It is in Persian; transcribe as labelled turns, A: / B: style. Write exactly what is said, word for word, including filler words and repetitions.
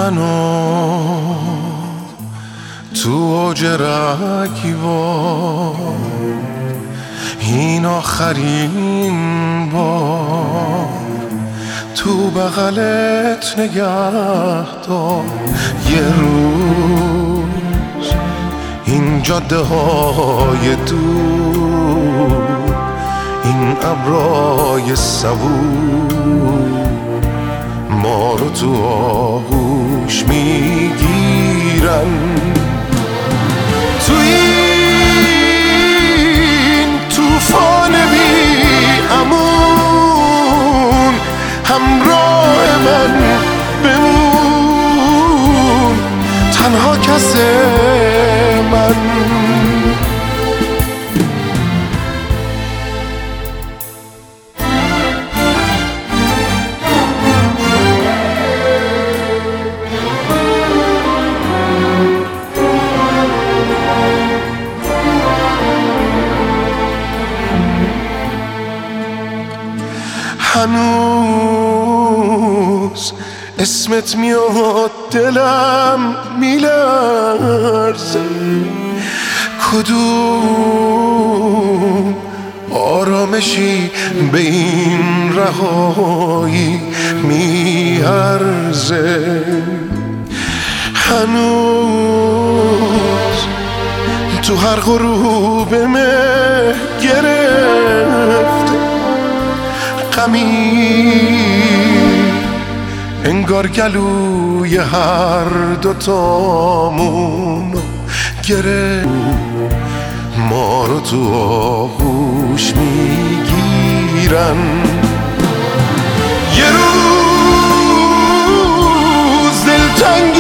A: منو تو اوج رگبار، این آخرین بار تو بغلت نگه دار. یه روز این جاده های دور، این ابرای صبور ما رو تو آغوش میگیرن. تو این توفان بی امون همراه من بمون، تنها کس من. هنوز اسمت میاد دلم میلرزه، کدوم آرامشی به این رهایی میارزه. هنوز تو هر غروب مه گرفته غمی، انگار گلوی هر دوتامونو گرفت. ما رو تو آغوش میگیرن. یه روز دلتنگ